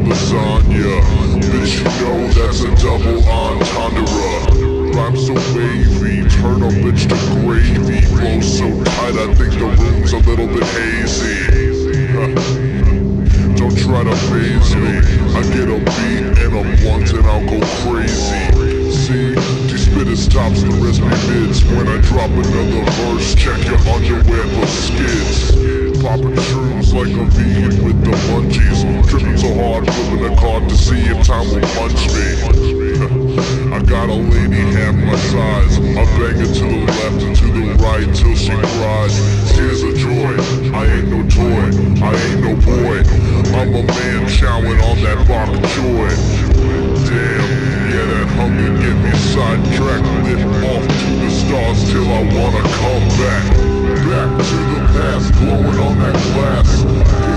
lasagna. Bitch, you know that's a double entendre. Rhyme so wavy, turn a bitch to gravy. Flow so tight, I think the room's a little bit hazy. Don't try to phase me. I get a beat and a blunt and I'll go crazy. See, these spitters stops the rest me mids. When I drop another verse, check your underwear for skids. Popping shrooms like a vegan with the munchies. Tripping so hard, flipping a card to see if time will punch me. I got a lady half my size. I bang her to the left and to the right till she cries. Tears of joy, I ain't no toy, I ain't no boy. I'm a man chowing on that bok choy. Damn, yeah, that hunger get me sidetracked. Lift off to the stars till I wanna come back. Back to the past, blowing on that glass.